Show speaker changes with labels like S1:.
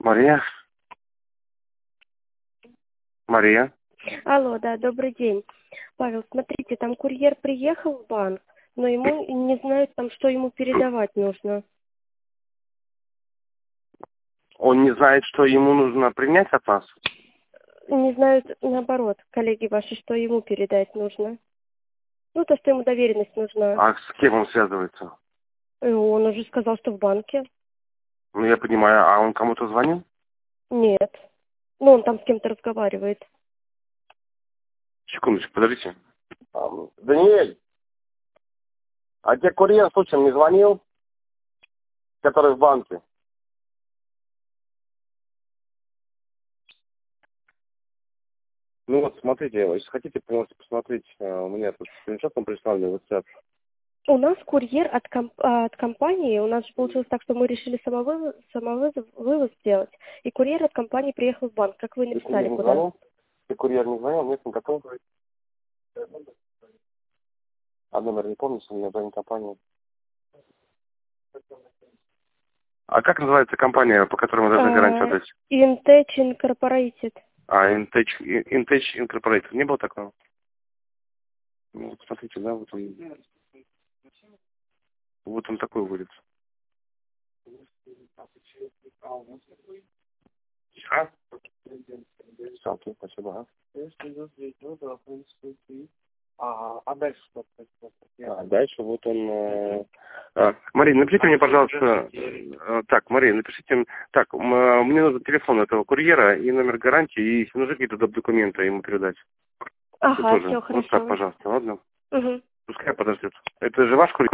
S1: Мария? Мария?
S2: Алло, да, добрый день. Павел, смотрите, там курьер приехал в банк, но ему не знают там, что ему передавать нужно.
S1: Он не знает, что ему нужно принять от нас?
S2: Не знают, наоборот, коллеги ваши, что ему передать нужно. Ну, то, что ему доверенность нужна.
S1: А с кем он связывается?
S2: Он уже сказал, что в банке.
S1: Ну, я понимаю, а он кому-то звонил?
S2: Нет. Ну, он там с кем-то разговаривает.
S1: Секундочку, подождите. Даниэль, а тебе курьер случайно не звонил, который в банке? Ну вот, смотрите, если хотите, можете посмотреть, у меня тут скриншот он прислал мне в WhatsApp.
S2: У нас курьер от компании, у нас же получилось так, что мы решили вывоз сделать, и курьер от компании приехал в банк, как вы
S1: Ты
S2: написали,
S1: курьер не
S2: куда?
S1: звонил? Ты курьер не звонил? Нет, не готов? А номер не помнишь, у меня звонит компания. А как называется компания, по которой мы должны гарантию отдать?
S2: Intech Incorporated.
S1: Intech Incorporated. Не было такого? Ну, вот смотрите, да, вот он такой вылет. А? Окей, спасибо. А дальше что? Дальше вот он... Мария, напишите мне, пожалуйста... Так, Мария, напишите... Так, мне нужен телефон этого курьера и номер гарантии, и если нужны какие-то документы ему передать.
S2: Ага,
S1: Тоже.
S2: все
S1: Вот
S2: хорошо.
S1: так, пожалуйста, ладно?
S2: Угу.
S1: Пускай подождет. Это же ваш курьер?